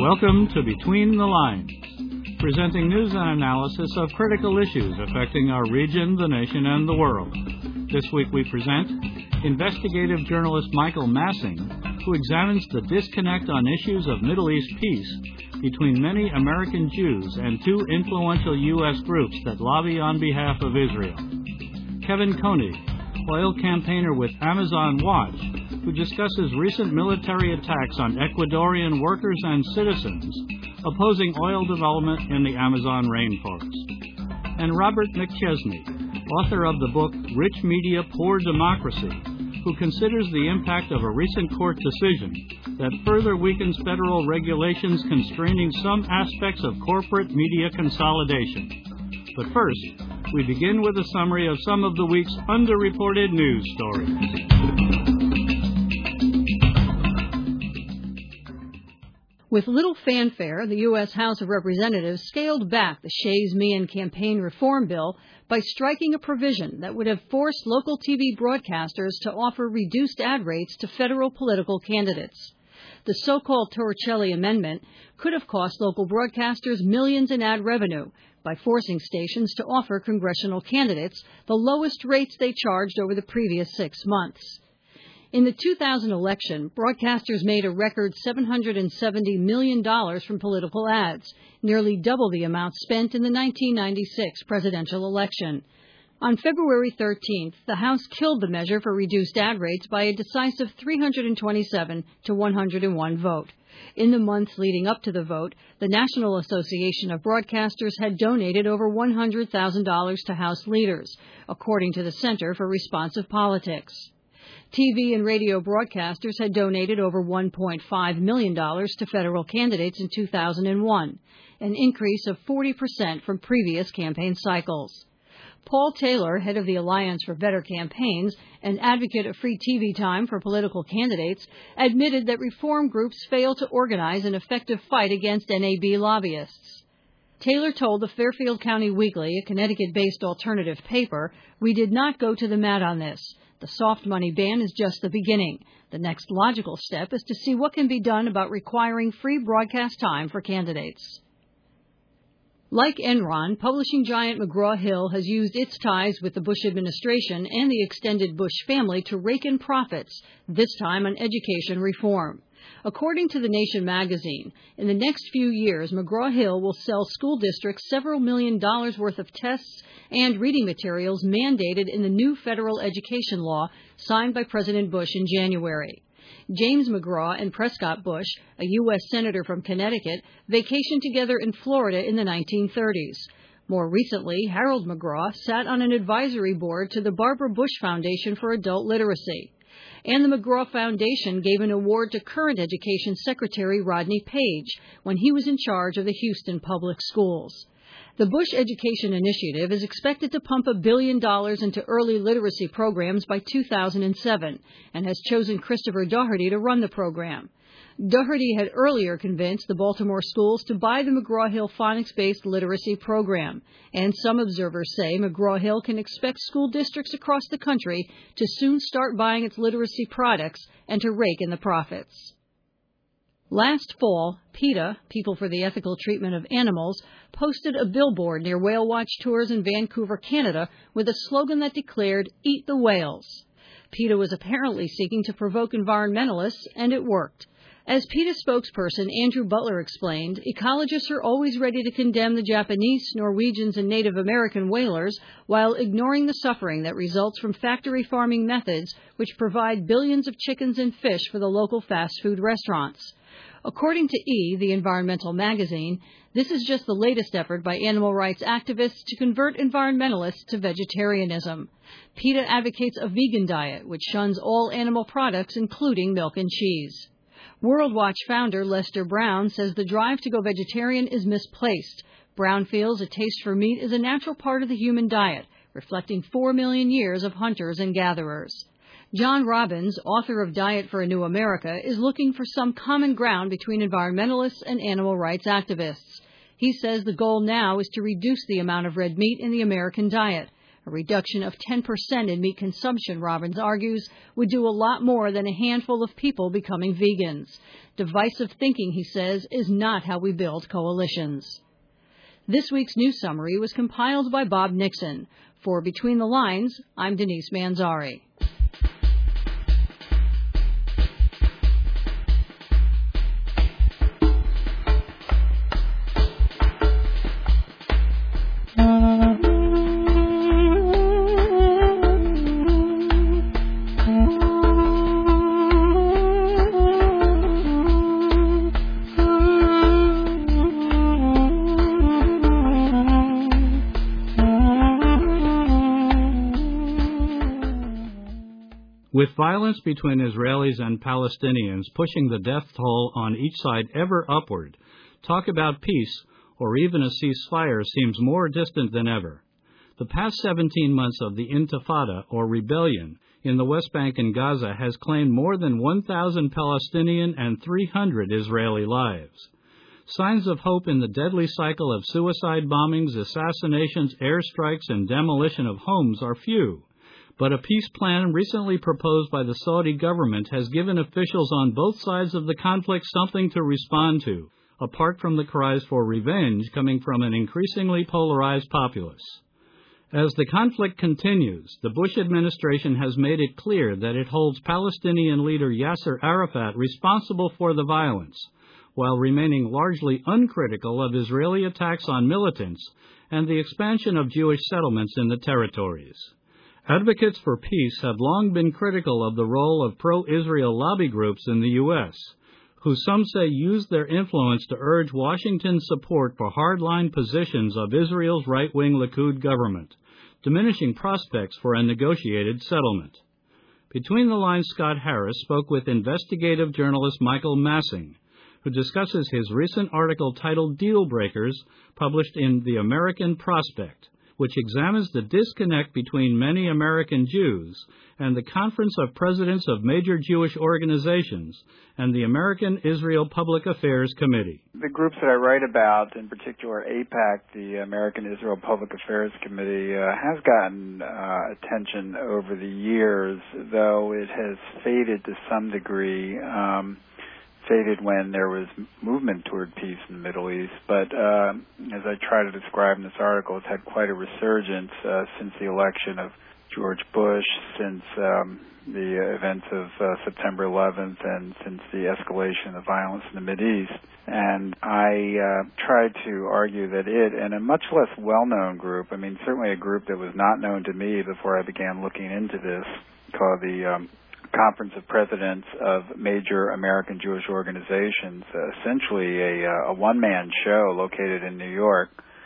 Welcome to Between the Lines, presenting news and analysis of critical issues affecting our region, the nation, and the world. This week we present investigative journalist Michael Massing, who examines the disconnect on issues of Middle East peace between many American Jews and two influential U.S. groups that lobby on behalf of Israel. Kevin Koenig, oil campaigner with Amazon Watch, who discusses recent military attacks on Ecuadorian workers and citizens opposing oil development in the Amazon rainforest. And Robert McChesney, author of the book Rich Media, Poor Democracy, who considers the impact of a recent court decision that further weakens federal regulations constraining some aspects of corporate media consolidation. But first, we begin with a summary of some of the week's underreported news stories. With little fanfare, the U.S. House of Representatives scaled back the Shays-Meehan campaign reform bill by striking a provision that would have forced local TV broadcasters to offer reduced ad rates to federal political candidates. The so-called Torricelli Amendment could have cost local broadcasters millions in ad revenue by forcing stations to offer congressional candidates the lowest rates they charged over the previous 6 months. In the 2000 election, broadcasters made a record $770 million from political ads, nearly double the amount spent in the 1996 presidential election. On February 13th, the House killed the measure for reduced ad rates by a decisive 327 to 101 vote. In the months leading up to the vote, the National Association of Broadcasters had donated over $100,000 to House leaders, according to the Center for Responsive Politics. TV and radio broadcasters had donated over $1.5 million to federal candidates in 2001, an increase of 40% from previous campaign cycles. Paul Taylor, head of the Alliance for Better Campaigns and advocate of free TV time for political candidates, admitted that reform groups fail to organize an effective fight against NAB lobbyists. Taylor told the Fairfield County Weekly, a Connecticut-based alternative paper, "We did not go to the mat on this. The soft money ban is just the beginning. The next logical step is to see what can be done about requiring free broadcast time for candidates." Like Enron, publishing giant McGraw-Hill has used its ties with the Bush administration and the extended Bush family to rake in profits, this time on education reform. According to The Nation magazine, in the next few years, McGraw-Hill will sell school districts several $1 million worth of tests and reading materials mandated in the new federal education law signed by President Bush in January. James McGraw and Prescott Bush, a U.S. Senator from Connecticut, vacationed together in Florida in the 1930s. More recently, Harold McGraw sat on an advisory board to the Barbara Bush Foundation for Adult Literacy. And the McGraw Foundation gave an award to current Education Secretary Rodney Page when he was in charge of the Houston Public Schools. The Bush Education Initiative is expected to pump $1 billion into early literacy programs by 2007 and has chosen Christopher Daugherty to run the program. Daugherty had earlier convinced the Baltimore schools to buy the McGraw-Hill phonics-based literacy program, and some observers say McGraw-Hill can expect school districts across the country to soon start buying its literacy products and to rake in the profits. Last fall, PETA, People for the Ethical Treatment of Animals, posted a billboard near Whale Watch tours in Vancouver, Canada, with a slogan that declared, "Eat the whales." PETA was apparently seeking to provoke environmentalists, and it worked. As PETA spokesperson Andrew Butler explained, ecologists are always ready to condemn the Japanese, Norwegians, and Native American whalers while ignoring the suffering that results from factory farming methods which provide billions of chickens and fish for the local fast food restaurants. According to E!, the environmental magazine, this is just the latest effort by animal rights activists to convert environmentalists to vegetarianism. PETA advocates a vegan diet which shuns all animal products, including milk and cheese. World Watch founder Lester Brown says the drive to go vegetarian is misplaced. Brown feels a taste for meat is a natural part of the human diet, reflecting 4 million years of hunters and gatherers. John Robbins, author of Diet for a New America, is looking for some common ground between environmentalists and animal rights activists. He says the goal now is to reduce the amount of red meat in the American diet. A reduction of 10% in meat consumption, Robbins argues, would do a lot more than a handful of people becoming vegans. Divisive thinking, he says, is not how we build coalitions. This week's news summary was compiled by Bob Nixon. For Between the Lines, I'm Denise Manzari. With violence between Israelis and Palestinians pushing the death toll on each side ever upward, talk about peace or even a ceasefire seems more distant than ever. The past 17 months of the Intifada, or rebellion, in the West Bank and Gaza has claimed more than 1,000 Palestinian and 300 Israeli lives. Signs of hope in the deadly cycle of suicide bombings, assassinations, airstrikes, and demolition of homes are few. But a peace plan recently proposed by the Saudi government has given officials on both sides of the conflict something to respond to, apart from the cries for revenge coming from an increasingly polarized populace. As the conflict continues, the Bush administration has made it clear that it holds Palestinian leader Yasser Arafat responsible for the violence, while remaining largely uncritical of Israeli attacks on militants and the expansion of Jewish settlements in the territories. Advocates for peace have long been critical of the role of pro-Israel lobby groups in the U.S., who some say use their influence to urge Washington's support for hardline positions of Israel's right-wing Likud government, diminishing prospects for a negotiated settlement. Between the Lines, Scott Harris spoke with investigative journalist Michael Massing, who discusses his recent article titled Deal Breakers, published in The American Prospect, which examines the disconnect between many American Jews and the Conference of Presidents of Major Jewish Organizations and the American Israel Public Affairs Committee. The groups that I write about, in particular AIPAC, the American Israel Public Affairs Committee, has gotten attention over the years, though it has faded to some degree. Faded when there was movement toward peace in the Middle East, but as I try to describe in this article, it's had quite a resurgence since the election of George Bush, since the events of September 11th, and since the escalation of violence in the Mideast. And I tried to argue that it, and a much less well-known group, I mean certainly a group that was not known to me before I began looking into this, called the Conference of Presidents of Major American Jewish Organizations, essentially a one-man show located in New York.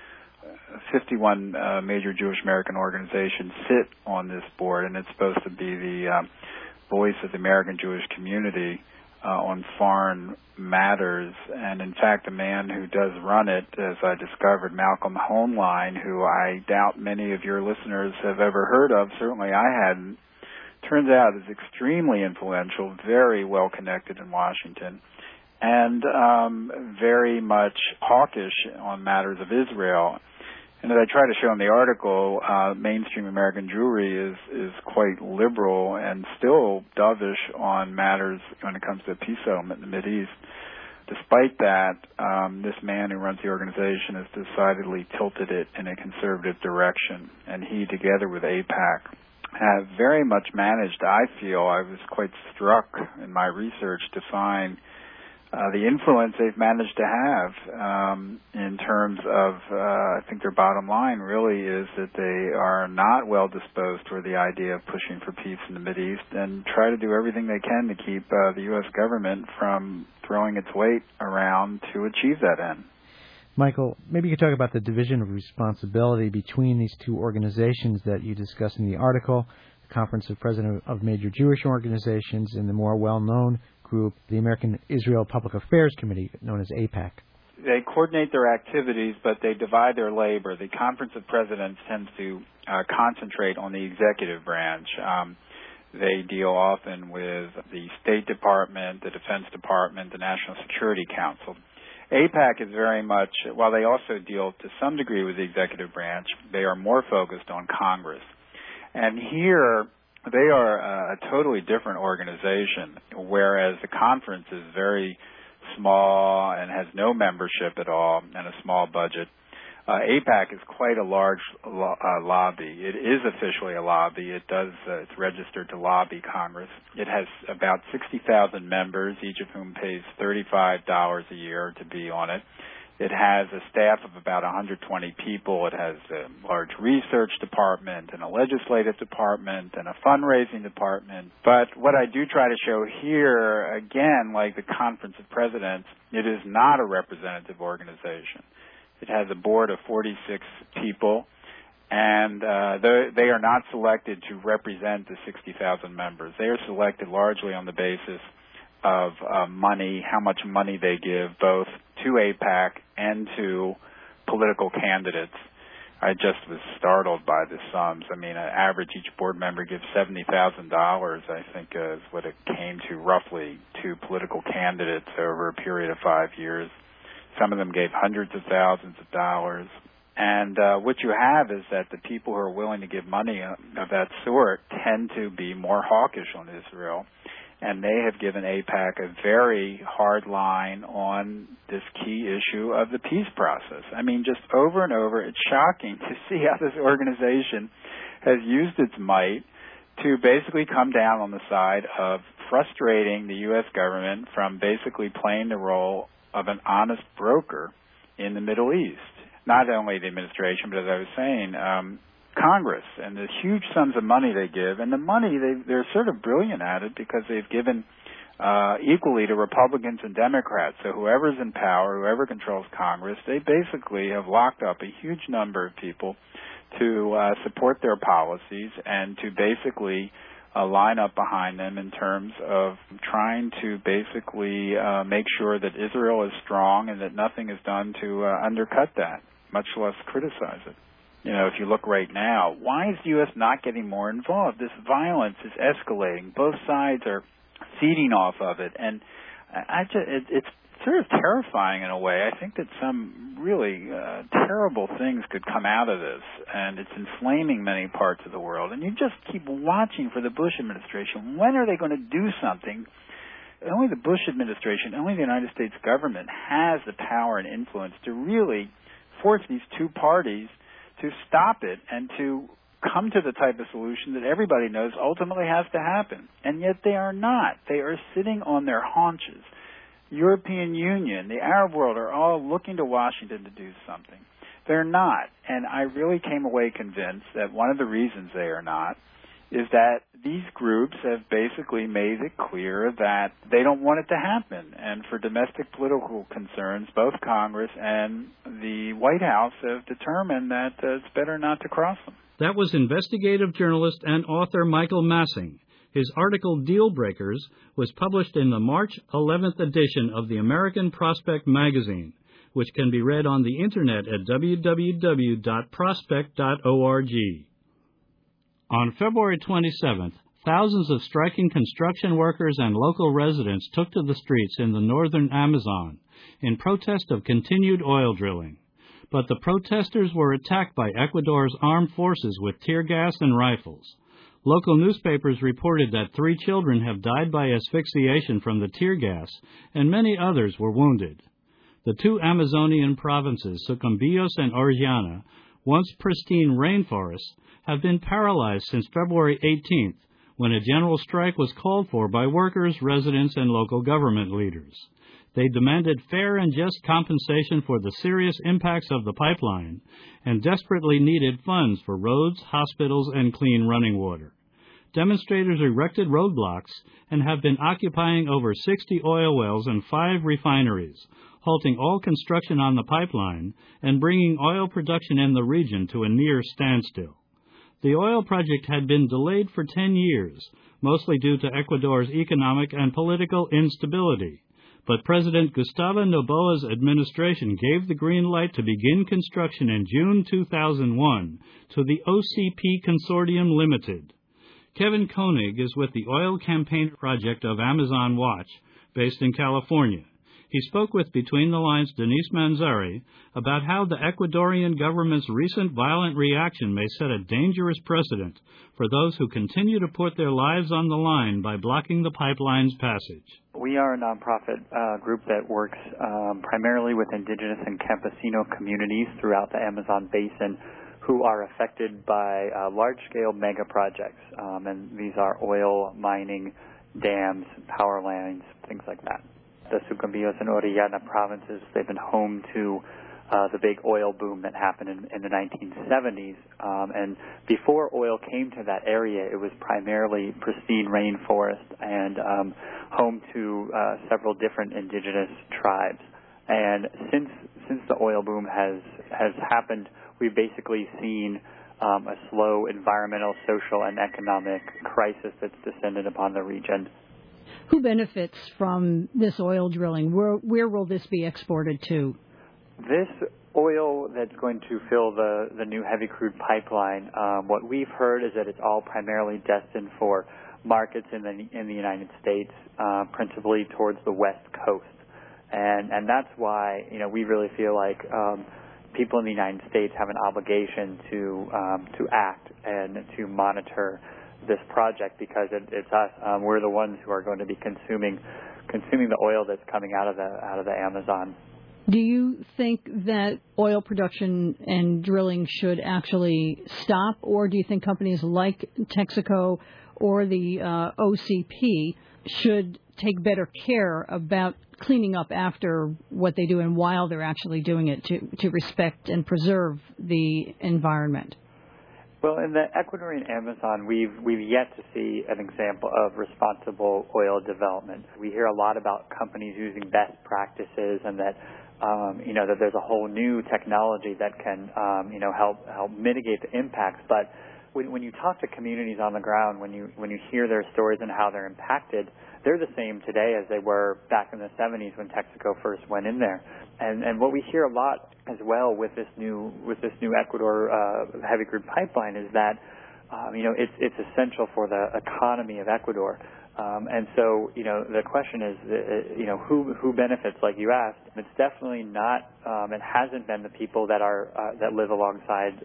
51 major Jewish American organizations sit on this board, and it's supposed to be the voice of the American Jewish community on foreign matters. And in fact, the man who does run it, as I discovered, Malcolm Hoenlein, who I doubt many of your listeners have ever heard of, certainly I hadn't, turns out is extremely influential, very well connected in Washington, and very much hawkish on matters of Israel. And as I try to show in the article, mainstream American Jewry is quite liberal and still dovish on matters when it comes to peace settlement in the Mideast. Despite that, this man who runs the organization has decidedly tilted it in a conservative direction, and he, together with AIPAC, have very much managed, I feel, I was quite struck in my research to find the influence they've managed to have in terms of, I think their bottom line really is that they are not well disposed toward the idea of pushing for peace in the Mideast and try to do everything they can to keep the U.S. government from throwing its weight around to achieve that end. Michael, maybe you could talk about the division of responsibility between these two organizations that you discuss in the article, the Conference of Presidents of Major Jewish Organizations and the more well-known group, the American Israel Public Affairs Committee, known as AIPAC. They coordinate their activities, but they divide their labor. The Conference of Presidents tends to concentrate on the executive branch. They deal often with the State Department, the Defense Department, the National Security Council. AIPAC is very much, while they also deal to some degree with the executive branch, they are more focused on Congress. And here, they are a totally different organization, whereas the conference is very small and has no membership at all and a small budget. AIPAC is quite a large lobby. It is officially a lobby. It's registered to lobby Congress. It has about 60,000 members, each of whom pays $35 a year to be on it. It has a staff of about 120 people. It has a large research department and a legislative department and a fundraising department. But what I do try to show here, again, like the Conference of Presidents, it is not a representative organization. It has a board of 46 people, and they are not selected to represent the 60,000 members. They are selected largely on the basis of money, how much money they give both to AIPAC and to political candidates. I just was startled by the sums. I mean, on average, each board member gives $70,000, I think is what it came to roughly, to political candidates over a period of 5 years. Some of them gave hundreds of thousands of dollars. And what you have is that the people who are willing to give money of that sort tend to be more hawkish on Israel. And they have given AIPAC a very hard line on this key issue of the peace process. I mean, just over and over, it's shocking to see how this organization has used its might to basically come down on the side of frustrating the U.S. government from basically playing the role of an honest broker in the Middle East. Not only the administration, but as I was saying, Congress and the huge sums of money they give, and the money they're sort of brilliant at it because they've given equally to Republicans and Democrats. So whoever's in power, whoever controls Congress, they basically have locked up a huge number of people to support their policies and to basically line up behind them in terms of trying to basically make sure that Israel is strong and that nothing is done to undercut that, much less criticize it. You know, if you look right now, why is the U.S. not getting more involved? This violence is escalating. Both sides are feeding off of it. And it's sort of terrifying in a way. I think that some really terrible things could come out of this. And it's inflaming many parts of the world. And you just keep watching for the Bush administration. When are they going to do something? Only the Bush administration, only the United States government has the power and influence to really force these two parties to stop it and to come to the type of solution that everybody knows ultimately has to happen. And yet they are not. They are sitting on their haunches. European Union, the Arab world are all looking to Washington to do something. They're not. And I really came away convinced that one of the reasons they are not is that these groups have basically made it clear that they don't want it to happen. And for domestic political concerns, both Congress and the White House have determined that it's better not to cross them. That was investigative journalist and author Michael Massing. His article, Deal Breakers, was published in the March 11th edition of the American Prospect magazine, which can be read on the Internet at www.prospect.org. On February 27th, thousands of striking construction workers and local residents took to the streets in the northern Amazon in protest of continued oil drilling. But the protesters were attacked by Ecuador's armed forces with tear gas and rifles. Local newspapers reported that 3 children have died by asphyxiation from the tear gas, and many others were wounded. The 2 Amazonian provinces, Sucumbíos and Orellana, once pristine rainforests, have been paralyzed since February 18th, when a general strike was called for by workers, residents, and local government leaders. They demanded fair and just compensation for the serious impacts of the pipeline and desperately needed funds for roads, hospitals, and clean running water. Demonstrators erected roadblocks and have been occupying over 60 oil wells and 5 refineries, halting all construction on the pipeline and bringing oil production in the region to a near standstill. The oil project had been delayed for 10 years, mostly due to Ecuador's economic and political instability. But President Gustavo Noboa's administration gave the green light to begin construction in June 2001 to the OCP Consortium Limited. Kevin Koenig is with the Oil Campaign Project of Amazon Watch, based in California. He spoke with Between the Lines' Denise Manzari about how the Ecuadorian government's recent violent reaction may set a dangerous precedent for those who continue to put their lives on the line by blocking the pipeline's passage. We are a nonprofit group that works primarily with indigenous and campesino communities throughout the Amazon basin who are affected by large-scale mega projects, and these are oil, mining, dams, power lines, things like that. The Sucumbíos and Orellana provinces, they've been home to the big oil boom that happened in the 1970s. And before oil came to that area, it was primarily pristine rainforest and home to several different indigenous tribes. And since the oil boom has happened, we've basically seen a slow environmental, social, and economic crisis that's descended upon the region. Who benefits from this oil drilling? Where will this be exported to? This oil that's going to fill the new heavy crude pipeline, what we've heard is that it's all primarily destined for markets in the United States, principally towards the West Coast. And that's why, we really feel like people in the United States have an obligation to act and to monitor this project, because it's us. We're the ones who are going to be consuming the oil that's coming out of the Amazon. Do you think that oil production and drilling should actually stop, or do you think companies like Texaco or the OCP should take better care about cleaning up after what they do and while they're actually doing it to respect and preserve the environment? Well, in the Ecuadorian Amazon, we've yet to see an example of responsible oil development. We hear a lot about companies using best practices, and that that there's a whole new technology that can help mitigate the impacts. But when you talk to communities on the ground, when you hear their stories and how they're impacted, they're the same today as they were back in the 70s when Texaco first went in there. And what we hear a lot as well with this new Ecuador heavy crude pipeline is that it's essential for the economy of Ecuador. And so the question is who benefits, like you asked. It's definitely not it hasn't been the people that live alongside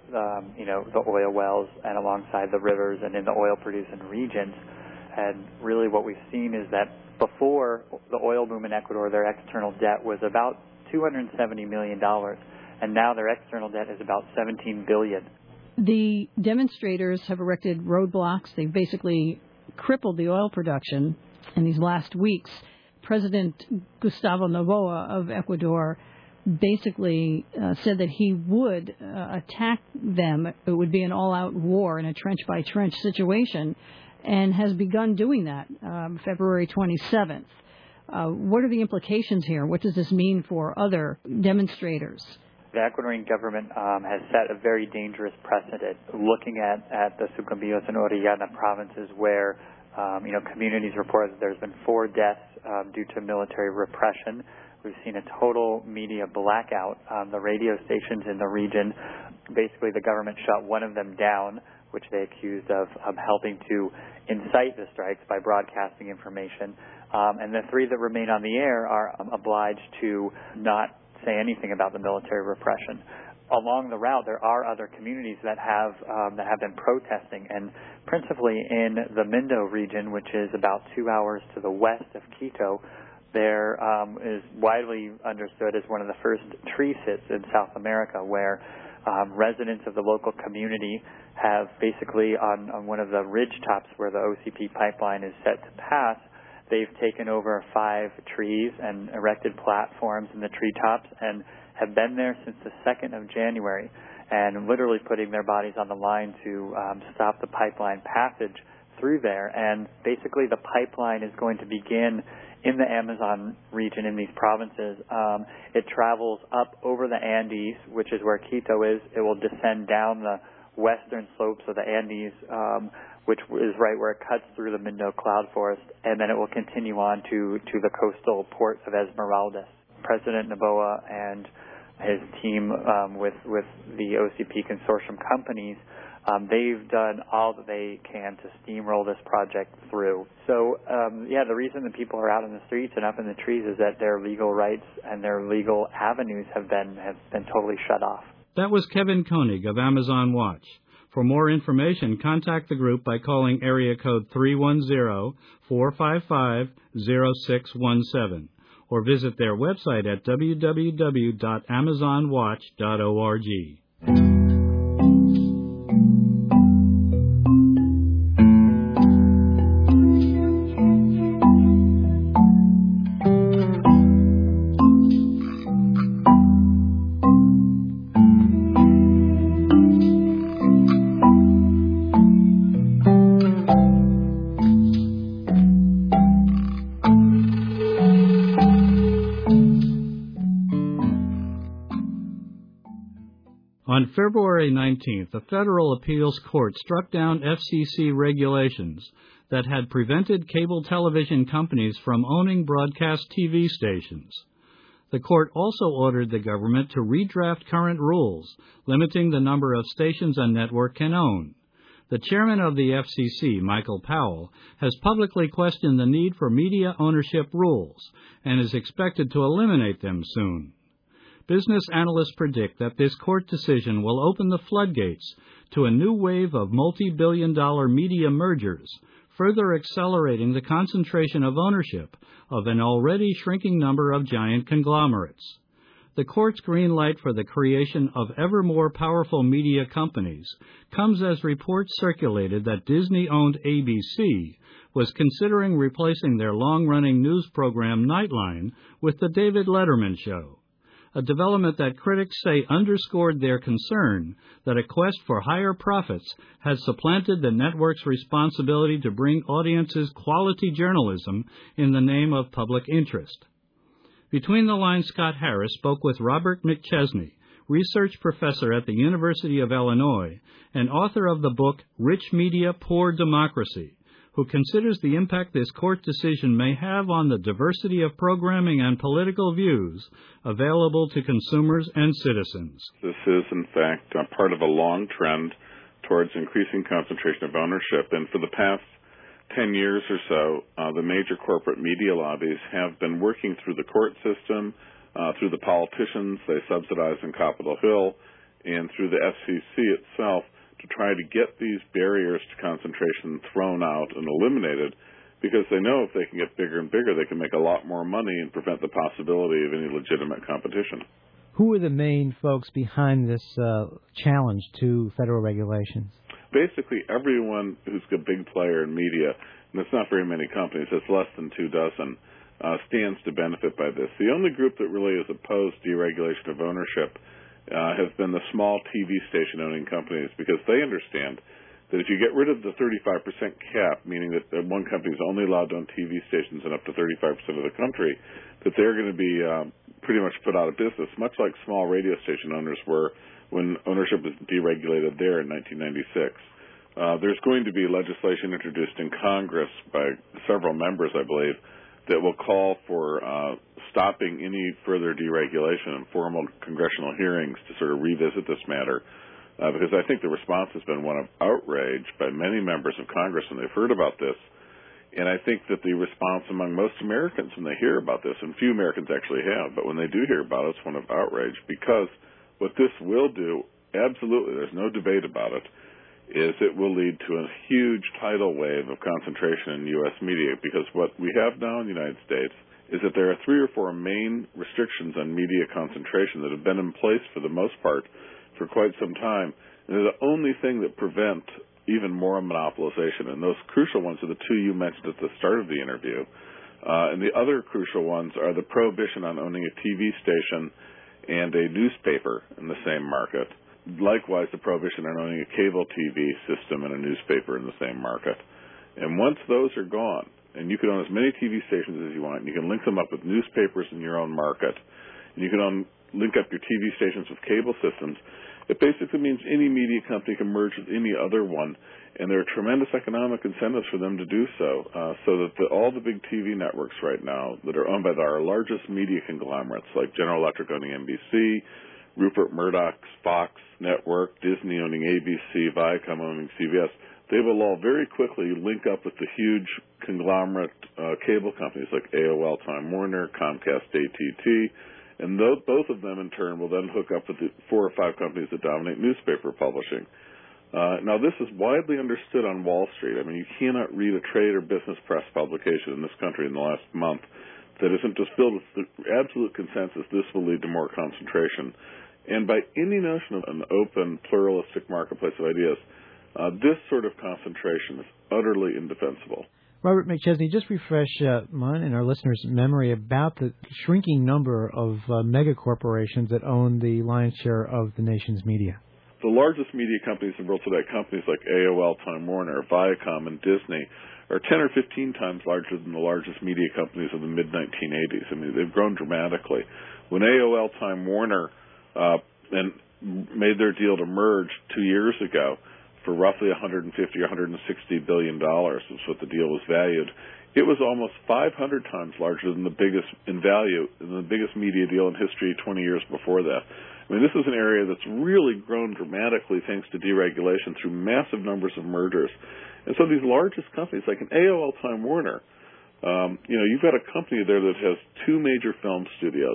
the oil wells and alongside the rivers and in the oil producing regions. And really what we've seen is that before the oil boom in Ecuador, their external debt was about $270 million, and now their external debt is about $17 billion. The demonstrators have erected roadblocks. They've basically crippled the oil production in these last weeks. President Gustavo Noboa of Ecuador basically said that he would attack them. It would be an all-out war in a trench-by-trench situation, and has begun doing that February 27th. What are the implications here? What does this mean for other demonstrators? The Ecuadorian government has set a very dangerous precedent, looking at the Sucumbíos and Orellana provinces where, communities report that there's been 4 deaths due to military repression. We've seen a total media blackout. The radio stations in the region, basically the government shut one of them down, which they accused of helping to incite the strikes by broadcasting information. And the 3 that remain on the air are obliged to not say anything about the military repression. Along the route, there are other communities that have been protesting, and principally in the Mindo region, which is about 2 hours to the west of Quito, there is widely understood as one of the first tree sits in South America, where residents of the local community have basically on one of the ridge tops where the OCP pipeline is set to pass, they've taken over 5 trees and erected platforms in the treetops and have been there since the 2nd of January and literally putting their bodies on the line to stop the pipeline passage through there. And basically the pipeline is going to begin in the Amazon region in these provinces. It travels up over the Andes, which is where Quito is. It will descend down the western slopes of the Andes, which is right where it cuts through the Mindo cloud forest, and then it will continue on to the coastal port of Esmeraldas. President Noboa and his team with the OCP consortium companies They've done all that they can to steamroll this project through. So, the reason that people are out in the streets and up in the trees is that their legal rights and their legal avenues have been totally shut off. That was Kevin Koenig of Amazon Watch. For more information, contact the group by calling area code 310-455-0617 or visit their website at www.amazonwatch.org. On February 19th, a federal appeals court struck down FCC regulations that had prevented cable television companies from owning broadcast TV stations. The court also ordered the government to redraft current rules, limiting the number of stations a network can own. The chairman of the FCC, Michael Powell, has publicly questioned the need for media ownership rules and is expected to eliminate them soon. Business analysts predict that this court decision will open the floodgates to a new wave of multi-billion-dollar media mergers, further accelerating the concentration of ownership of an already shrinking number of giant conglomerates. The court's green light for the creation of ever more powerful media companies comes as reports circulated that Disney-owned ABC was considering replacing their long-running news program Nightline with The David Letterman Show, a development that critics say underscored their concern that a quest for higher profits has supplanted the network's responsibility to bring audiences quality journalism in the name of public interest. Between the Lines, Scott Harris spoke with Robert McChesney, research professor at the University of Illinois and author of the book Rich Media, Poor Democracy, who considers the impact this court decision may have on the diversity of programming and political views available to consumers and citizens. This is, in fact, part of a long trend towards increasing concentration of ownership. And for the past 10 years or so, the major corporate media lobbies have been working through the court system, through the politicians they subsidize in Capitol Hill, and through the FCC itself, to try to get these barriers to concentration thrown out and eliminated, because they know if they can get bigger and bigger, they can make a lot more money and prevent the possibility of any legitimate competition. Who are the main folks behind this challenge to federal regulations? Basically, everyone who's a big player in media, and it's not very many companies, it's less than 24, stands to benefit by this. The only group that really is opposed to deregulation of ownership has been the small TV station owning companies, because they understand that if you get rid of the 35% cap, meaning that one company is only allowed to own TV stations in up to 35% of the country, that they're going to be pretty much put out of business, much like small radio station owners were when ownership was deregulated there in 1996. There's going to be legislation introduced in Congress by several members, I believe, that will call for stopping any further deregulation and formal congressional hearings to sort of revisit this matter, because I think the response has been one of outrage by many members of Congress when they've heard about this. And I think that the response among most Americans when they hear about this, and few Americans actually have, but when they do hear about it, it's one of outrage, because what this will do, absolutely, there's no debate about it, is it will lead to a huge tidal wave of concentration in U.S. media, because what we have now in the United States is that there are 3 or 4 main restrictions on media concentration that have been in place for the most part for quite some time, and they're the only thing that prevent even more monopolization. And those crucial ones are the 2 you mentioned at the start of the interview. And the other crucial ones are the prohibition on owning a TV station and a newspaper in the same market. Likewise, the prohibition on owning a cable TV system and a newspaper in the same market. And once those are gone, and you can own as many TV stations as you want, and you can link them up with newspapers in your own market, and you can link up your TV stations with cable systems, it basically means any media company can merge with any other one, and there are tremendous economic incentives for them to do so, so that all the big TV networks right now that are owned by our largest media conglomerates, like General Electric owning NBC, Rupert Murdoch's Fox network, Disney owning ABC, Viacom owning CBS, they will all very quickly link up with the huge conglomerate cable companies like AOL, Time Warner, Comcast, AT&T, and both of them in turn will then hook up with the 4 or 5 companies that dominate newspaper publishing. Now, this is widely understood on Wall Street. I mean, you cannot read a trade or business press publication in this country in the last month that isn't just filled with the absolute consensus this will lead to more concentration. And by any notion of an open, pluralistic marketplace of ideas, this sort of concentration is utterly indefensible. Robert McChesney, just refresh mine and our listeners' memory about the shrinking number of mega corporations that own the lion's share of the nation's media. The largest media companies in the world today, companies like AOL, Time Warner, Viacom, and Disney, are 10 or 15 times larger than the largest media companies of the mid-1980s. I mean, they've grown dramatically. When AOL, Time Warner and made their deal to merge 2 years ago for roughly $150 or $160 billion, is what the deal was valued, it was almost 500 times larger than the biggest in value, than the biggest media deal in history 20 years before that. I mean, this is an area that's really grown dramatically thanks to deregulation through massive numbers of mergers. And so these largest companies, like an AOL, Time Warner, you've got a company there that has 2 major film studios,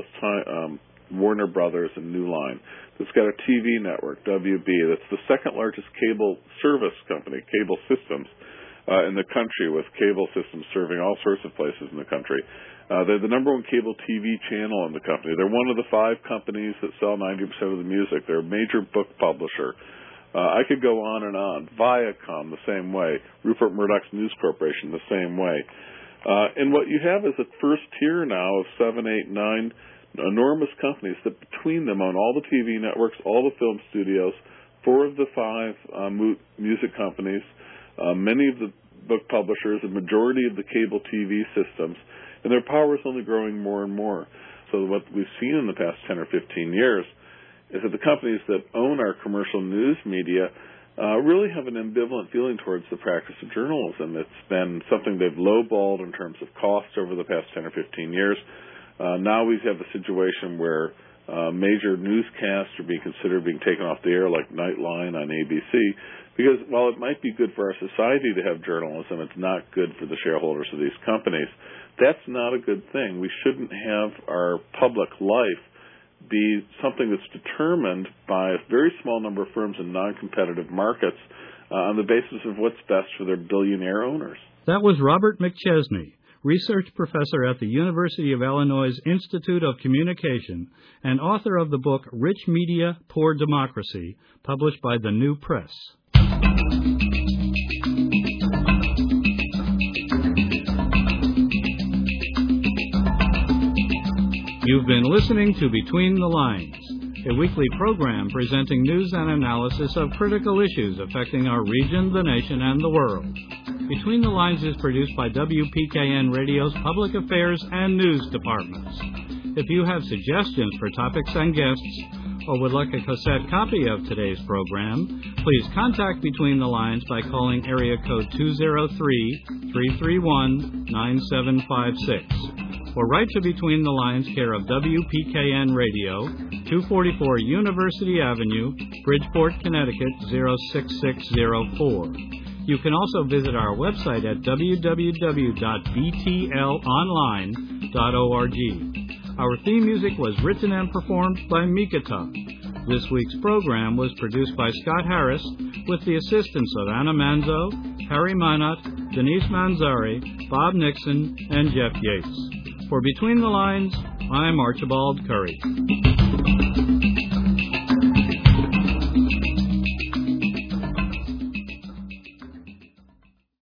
Warner Brothers and New Line. That's got a TV network, WB. That's the second largest cable service company, Cable Systems, in the country, with cable systems serving all sorts of places in the country. They're the number 1 cable TV channel in the company. They're one of the 5 companies that sell 90% of the music. They're a major book publisher. I could go on and on. Viacom, the same way. Rupert Murdoch's News Corporation, the same way. And what you have is a first tier now of 7, 8, 9 enormous companies that between them own all the TV networks, all the film studios, 4 of the 5 music companies, many of the book publishers, a majority of the cable TV systems, and their power is only growing more and more. So what we've seen in the past 10 or 15 years is that the companies that own our commercial news media really have an ambivalent feeling towards the practice of journalism. It's been something they've lowballed in terms of cost over the past 10 or 15 years. Now we have a situation where major newscasts are being considered being taken off the air, like Nightline on ABC, because while it might be good for our society to have journalism, it's not good for the shareholders of these companies. That's not a good thing. We shouldn't have our public life be something that's determined by a very small number of firms in non-competitive markets on the basis of what's best for their billionaire owners. That was Robert McChesney, research professor at the University of Illinois Institute of Communication and author of the book Rich Media, Poor Democracy, published by the New Press. You've been listening to Between the Lines, a weekly program presenting news and analysis of critical issues affecting our region, the nation, and the world. Between the Lines is produced by WPKN Radio's Public Affairs and News departments. If you have suggestions for topics and guests, or would like a cassette copy of today's program, please contact Between the Lines by calling area code 203-331-9756. Or write to Between the Lines, care of WPKN Radio, 244 University Avenue, Bridgeport, Connecticut, 06604. You can also visit our website at www.btlonline.org. Our theme music was written and performed by Mikata. This week's program was produced by Scott Harris with the assistance of Anna Manzo, Harry Minot, Denise Manzari, Bob Nixon, and Jeff Yates. For Between the Lines, I'm Archibald Curry.